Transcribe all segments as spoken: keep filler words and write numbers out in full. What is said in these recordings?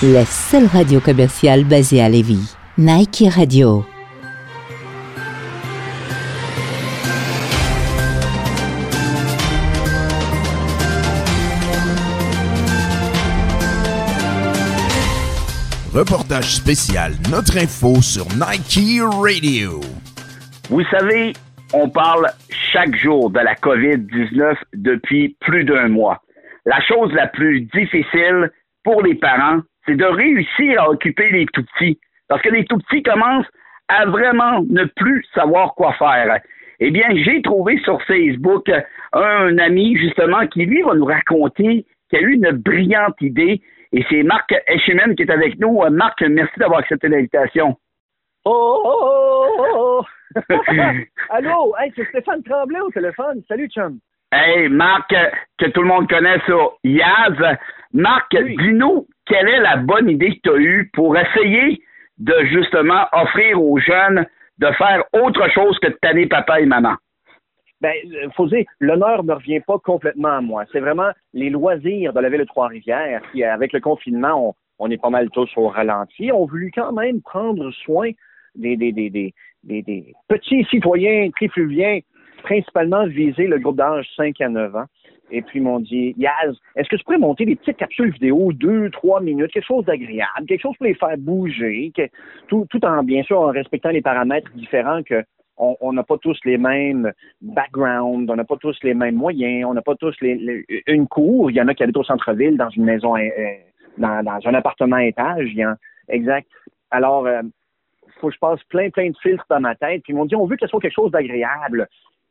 La seule radio commerciale basée à Lévis. Nike Radio. Reportage spécial Notre Info sur Nike Radio. Vous savez, on parle chaque jour de la covid dix-neuf depuis plus d'un mois. La chose la plus difficile pour les parents, c'est de réussir à occuper les tout-petits. Parce que les tout-petits commencent à vraiment ne plus savoir quoi faire. Eh bien, j'ai trouvé sur Facebook un ami, justement, qui, lui, va nous raconter qu'il a eu une brillante idée. Et c'est Marc Echemen qui est avec nous. Marc, merci d'avoir accepté l'invitation. Oh, oh, oh, oh, oh. Allô, hey, c'est Stéphane Tremblay au téléphone. Salut, chum. Hey, Marc, que tout le monde connaît ça, Yaz. Marc, oui. Dis-nous, quelle est la bonne idée que tu as eue pour essayer de, justement, offrir aux jeunes de faire autre chose que de tanner papa et maman? Ben, faut dire, l'honneur ne revient pas complètement à moi. C'est vraiment les loisirs de la ville de Trois-Rivières qui, avec le confinement, on, on est pas mal tous au ralenti. On voulu quand même prendre soin des, des, des, des, des, des petits citoyens trifluviens, principalement viser le groupe d'âge cinq à neuf ans. Et puis, ils m'ont dit, Yaz, est-ce que tu pourrais monter des petites capsules vidéo, deux, trois minutes, quelque chose d'agréable, quelque chose pour les faire bouger, que, tout, tout en, bien sûr, en respectant les paramètres différents que on n'a pas tous les mêmes backgrounds, on n'a pas tous les mêmes moyens, on n'a pas tous les, les, une cour. Il y en a qui habitent au centre-ville, dans une maison, euh, dans, dans un appartement à étage. Il y a, exact. Alors, euh, faut que je passe plein, plein de filtres dans ma tête. Puis ils m'ont dit, on veut que ce soit quelque chose d'agréable.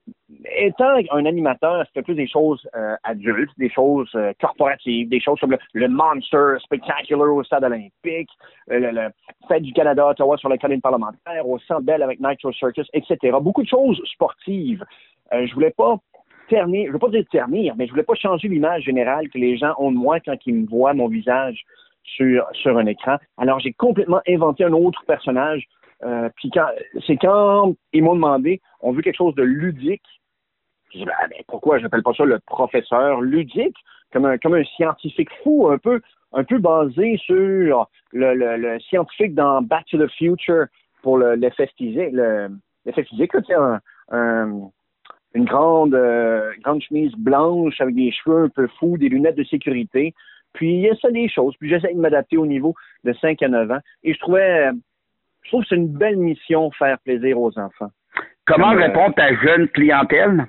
Étant un animateur, c'est plus des choses euh, adultes, des choses euh, corporatives, des choses comme le, le Monster Spectacular au Stade olympique, euh, le, le Fête du Canada à Ottawa sur la colline parlementaire, au Centre Bell avec Nitro Circus, et cetera. Beaucoup de choses sportives. Euh, je voulais pas ternir, je veux pas dire ternir, mais je voulais pas changer l'image générale que les gens ont de moi quand ils me voient mon visage sur, sur un écran. Alors, j'ai complètement inventé un autre personnage. Euh, puis quand, c'est quand ils m'ont demandé, on veut quelque chose de ludique. J'ai dit, ben, ben, pourquoi j'appelle pas ça le professeur ludique, comme un, comme un scientifique fou, un peu, un peu basé sur le, le, le scientifique dans Back to the Future pour le, l'effet physique, le, l'effet physique, là, tu sais, un, un, une grande, euh, grande chemise blanche avec des cheveux un peu fous, des lunettes de sécurité. Puis il y a ça des choses. Puis j'essaie de m'adapter au niveau de cinq à neuf ans. Et je trouvais, je trouve que c'est une belle mission, faire plaisir aux enfants. Comment Comme, répond ta jeune clientèle?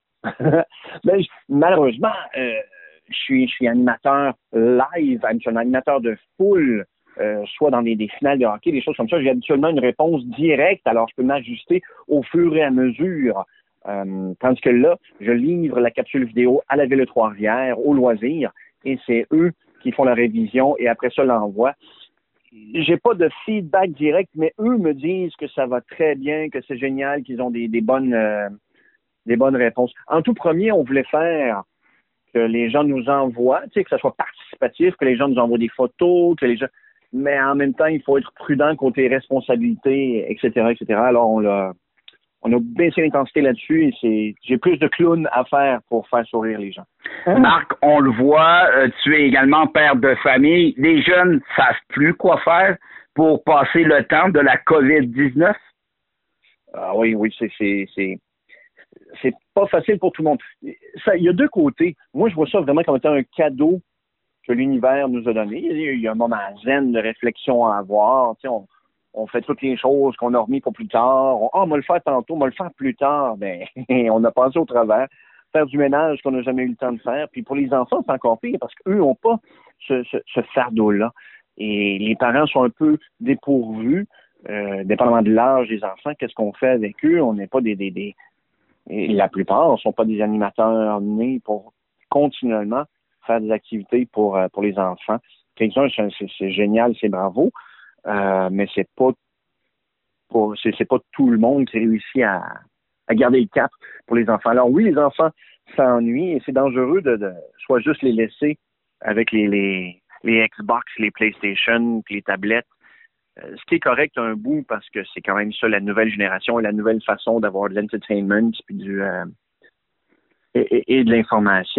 ben, malheureusement, euh, je suis, je suis animateur live, je suis un animateur de foule, euh, soit dans des, des finales de hockey, des choses comme ça. J'ai habituellement une réponse directe, alors je peux m'ajuster au fur et à mesure. Euh, tandis que là, je livre la capsule vidéo à la ville de Trois-Rivières, au loisir, et c'est eux qui font la révision et après ça l'envoi. J'ai pas de feedback direct, mais eux me disent que ça va très bien, que c'est génial, qu'ils ont des, des bonnes euh, des bonnes réponses. En tout premier, on voulait faire que les gens nous envoient, tu sais, que ça soit participatif, que les gens nous envoient des photos, que les gens, mais en même temps, il faut être prudent côté responsabilité, et cetera, et cetera. Alors, on l'a, on a baissé l'intensité là-dessus et c'est, j'ai plus de clowns à faire pour faire sourire les gens. Marc, on le voit, euh, tu es également père de famille. Les jeunes ne savent plus quoi faire pour passer le temps de la covid dix-neuf? Ah oui, oui, c'est, c'est, c'est, c'est pas facile pour tout le monde. Ça, il y a deux côtés. Moi, je vois ça vraiment comme étant un cadeau que l'univers nous a donné. Il y a un moment zen de réflexion à avoir. Tu sais, on, on fait toutes les choses qu'on a remis pour plus tard. On, ah, on va le faire tantôt, on va le faire plus tard. Ben, on a passé au travers. Faire du ménage qu'on n'a jamais eu le temps de faire. Puis pour les enfants, c'est encore pire parce qu'eux n'ont pas ce, ce, ce fardeau-là. Et les parents sont un peu dépourvus, euh, dépendamment de l'âge des enfants. Qu'est-ce qu'on fait avec eux? On n'est pas des, des, des... Et la plupart ne sont pas des animateurs nés pour continuellement faire des activités pour, euh, pour les enfants. Quelqu'un, c'est, c'est, c'est génial, c'est bravo, euh, mais c'est pas pour, c'est, c'est pas tout le monde qui réussit à, à garder le cap pour les enfants. Alors oui, les enfants s'ennuient et c'est dangereux de, de soit juste les laisser avec les, les, les Xbox, les PlayStation, puis les tablettes. Euh, ce qui est correct un bout parce que c'est quand même ça la nouvelle génération et la nouvelle façon d'avoir de l'entertainment puis du euh, et, et, et de l'information.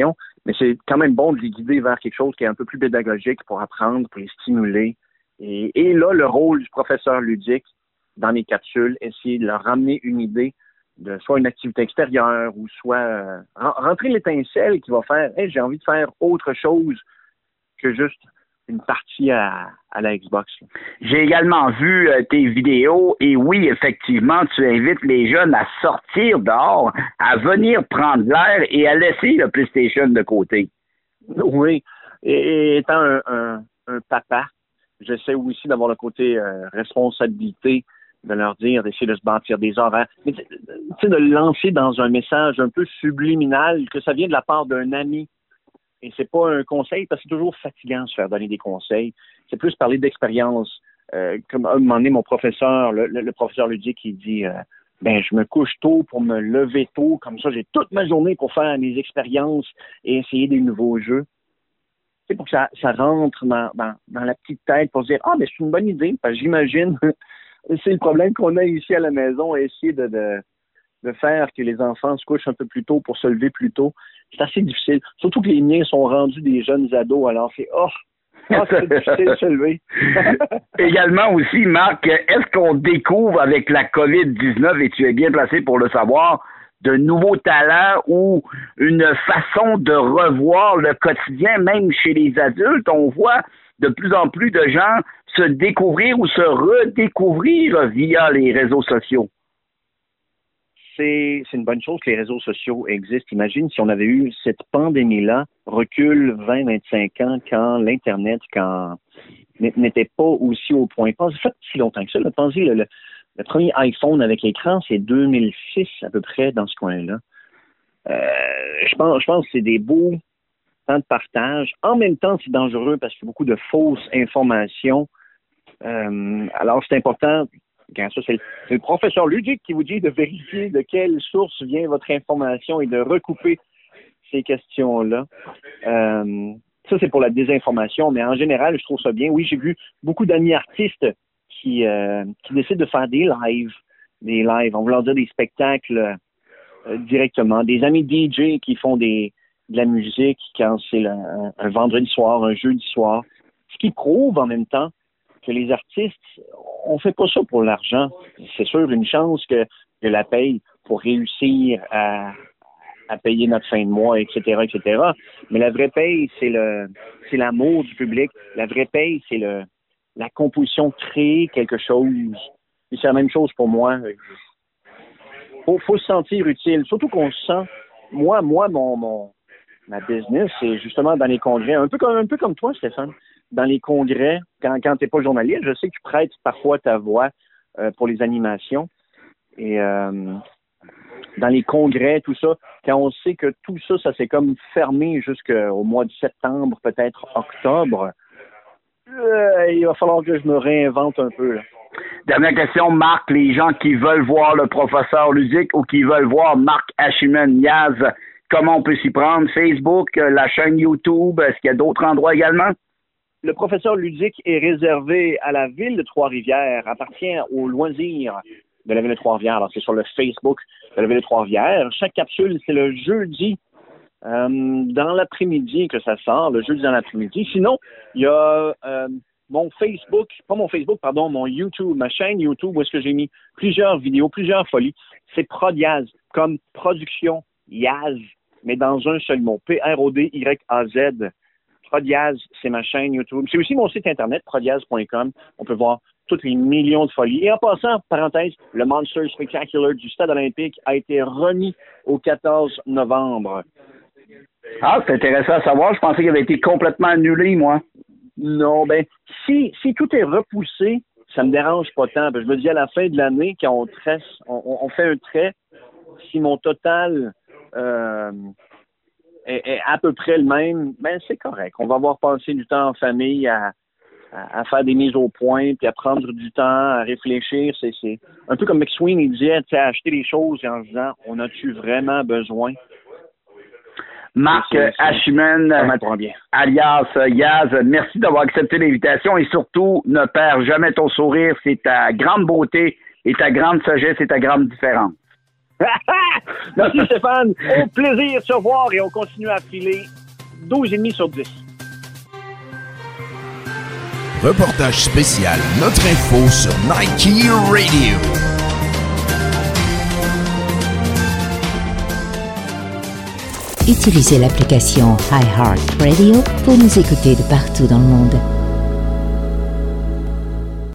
mais c'est quand même bon de les guider vers quelque chose qui est un peu plus pédagogique pour apprendre, pour les stimuler. Et, et là, le rôle du professeur ludique dans les capsules, essayer de leur ramener une idée de soit une activité extérieure ou soit euh, rentrer l'étincelle qui va faire hey, j'ai envie de faire autre chose que juste une partie à, à la Xbox. J'ai également vu euh, tes vidéos et oui, effectivement, tu invites les jeunes à sortir dehors, à venir prendre l'air et à laisser le PlayStation de côté. Oui. Et, et étant un, un, un papa, j'essaie aussi d'avoir le côté euh, responsabilité, de leur dire, d'essayer de se bâtir des horaires. Mais tu sais, de le lancer dans un message un peu subliminal, que ça vient de la part d'un ami. Et c'est pas un conseil, parce que c'est toujours fatigant de se faire donner des conseils. C'est plus parler d'expérience. Euh, comme à un moment donné, mon professeur, le, le, le professeur ludique, il dit euh, ben je me couche tôt pour me lever tôt, comme ça j'ai toute ma journée pour faire mes expériences et essayer des nouveaux jeux. C'est pour que ça, ça rentre dans, dans, dans la petite tête pour se dire ah, mais c'est une bonne idée, parce que j'imagine, c'est le problème qu'on a ici à la maison, essayer de, de, de faire que les enfants se couchent un peu plus tôt pour se lever plus tôt. C'est assez difficile. Surtout que les miens sont rendus des jeunes ados, alors c'est oh, oh c'est difficile de se lever. Également aussi, Marc, est-ce qu'on découvre avec la covid dix-neuf, et tu es bien placé pour le savoir, de nouveaux talents ou une façon de revoir le quotidien, même chez les adultes? On voit de plus en plus de gens se découvrir ou se redécouvrir via les réseaux sociaux. C'est, c'est une bonne chose que les réseaux sociaux existent. Imagine si on avait eu cette pandémie-là, recul vingt à vingt-cinq ans, quand l'Internet quand n'était pas aussi au point. Pas fait si longtemps que ça. Là, pensez, le, le, le premier iPhone avec écran, c'est deux mille six à peu près dans ce coin-là. Euh, je pense, je pense que c'est des beaux temps de partage. En même temps, c'est dangereux parce qu'il y a beaucoup de fausses informations. Euh, alors, c'est important. Quand ça, c'est le, c'est le professeur ludique qui vous dit de vérifier de quelle source vient votre information et de recouper ces questions-là. Euh, ça, c'est pour la désinformation, mais en général, je trouve ça bien. Oui, j'ai vu beaucoup d'amis artistes qui, euh, qui décident de faire des lives, des lives, on va leur dire des spectacles euh, directement. Des amis D J qui font des, de la musique quand c'est le, un, un vendredi soir, un jeudi soir. Ce qui prouve en même temps que les artistes, on fait pas ça pour l'argent. C'est sûr, une chance que je la paye pour réussir à, à payer notre fin de mois, et cetera, et cetera. Mais la vraie paye, c'est le, c'est l'amour du public. La vraie paye, c'est le, la composition de créer quelque chose. Et c'est la même chose pour moi. Faut, faut se sentir utile. Surtout qu'on se sent, moi, moi, mon, mon, ma business, c'est justement dans les congrès, un peu comme, un peu comme toi, Stéphane. Dans les congrès, quand, quand tu n'es pas journaliste, je sais que tu prêtes parfois ta voix euh, pour les animations. Et euh, dans les congrès, tout ça, quand on sait que tout ça, ça s'est comme fermé jusqu'au mois de septembre, peut-être octobre, euh, il va falloir que je me réinvente un peu, là. Dernière question, Marc, les gens qui veulent voir le professeur ludique ou qui veulent voir Marc Achiman Yaz, comment on peut s'y prendre? Facebook, la chaîne YouTube, est-ce qu'il y a d'autres endroits également? Le professeur ludique est réservé à la ville de Trois-Rivières, appartient aux loisirs de la ville de Trois-Rivières. Alors, c'est sur le Facebook de la ville de Trois-Rivières. Chaque capsule, c'est le jeudi euh, dans l'après-midi que ça sort, le jeudi dans l'après-midi. Sinon, il y a euh, mon Facebook, pas mon Facebook, pardon, mon YouTube, ma chaîne YouTube, où est-ce que j'ai mis plusieurs vidéos, plusieurs folies. C'est Prod-Yaz, comme production Yaz, mais dans un seul mot, P R O D Y A Z. Prod-Yaz, c'est ma chaîne YouTube. C'est aussi mon site internet, prod yaz point com. On peut voir toutes les millions de folies. Et en passant, parenthèse, le Monster Spectacular du Stade olympique a été remis au quatorze novembre. Ah, c'est intéressant à savoir. Je pensais qu'il avait été complètement annulé, moi. Non, ben, si, si tout est repoussé, ça me dérange pas tant. Je me dis à la fin de l'année, quand on tresse, on, on fait un trait, si mon total euh, est, est à peu près le même, ben c'est correct. On va avoir passé du temps en famille à, à, à faire des mises au point, puis à prendre du temps, à réfléchir. C'est, c'est un peu comme McSween, il disait, tu sais, acheter les choses en se disant, on a-tu vraiment besoin? Marc Achiman, alias Yaz, merci d'avoir accepté l'invitation et surtout, ne perds jamais ton sourire. C'est ta grande beauté et ta grande sagesse et ta grande différence. Merci Stéphane. Au plaisir de se voir et on continue à filer douze virgule cinq sur dix. Reportage spécial Notre Info sur Nike Radio. Utilisez l'application iHeartRadio pour nous écouter de partout dans le monde.